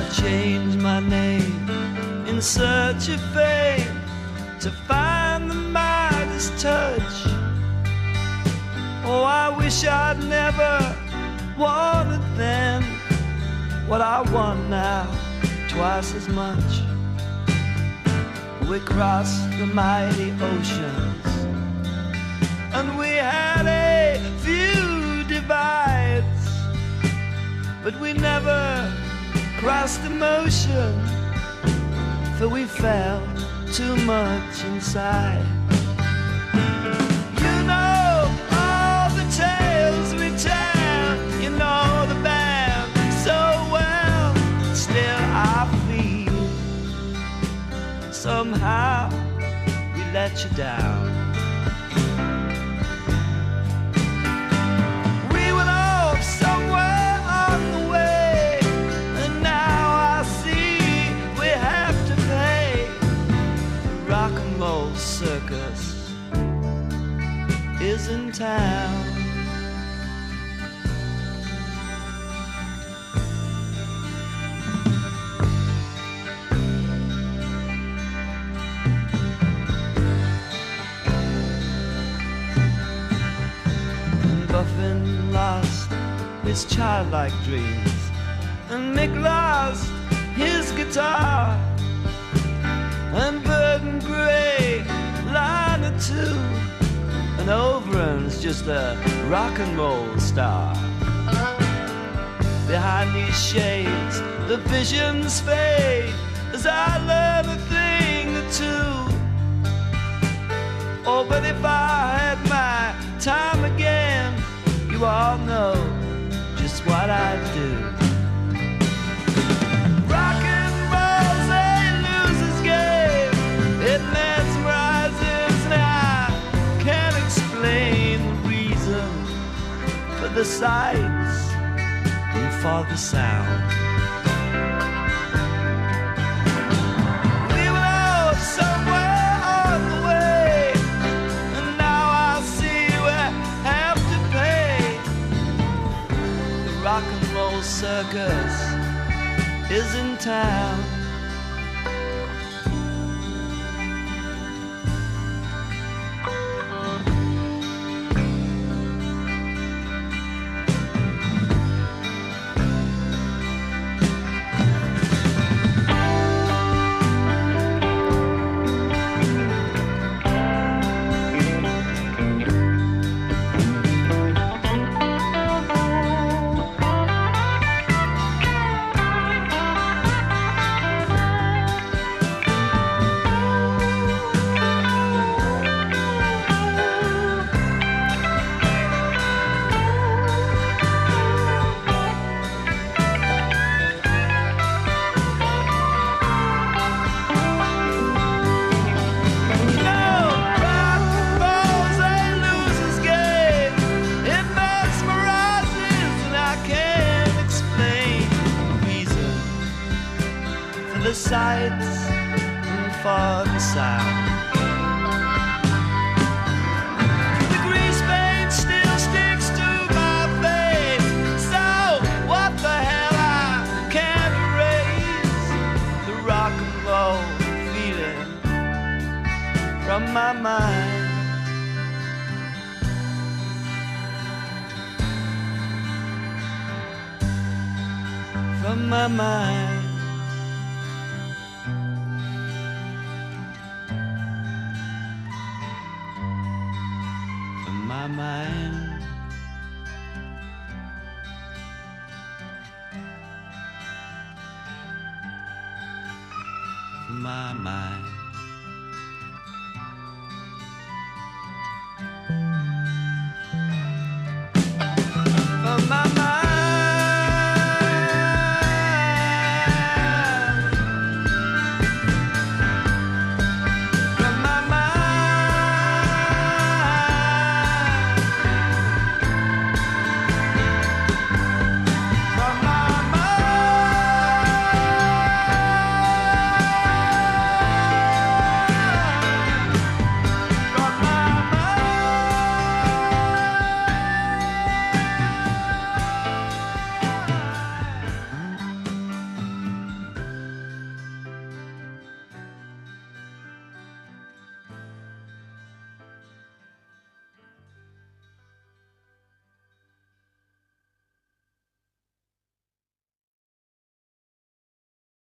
I've changed my name in search of fame, to find the Midas touch. Oh, I wish I'd never wanted then what I want now, twice as much. We crossed the mighty oceans, and we had a few divides, but we never crossed emotion, for we felt too much inside. You know all the tales we tell, you know the band so well. Still I feel somehow we let you down. We went off somewhere on the way, and now I see we have to pay. Rock and roll circus is in town. And Buffin lost his childlike dreams, and Mick lost his guitar, and Burton Gray line or two, and Overham's just a rock and roll star. Behind these shades the visions fade as I learn a thing or two. Oh, but if I had my time again, you all know just what I'd do. Rock and roll's a loser's game. It mesmerizes, and I can't explain the reason for the sights and for the sound. We went off somewhere on the way, and now I see we have to pay. The rock and roll circus is in town. The sights and for the sound. The grease paint still sticks to my face, so what the hell, I can't erase the rock and roll feeling from my mind. From my mind. My mind.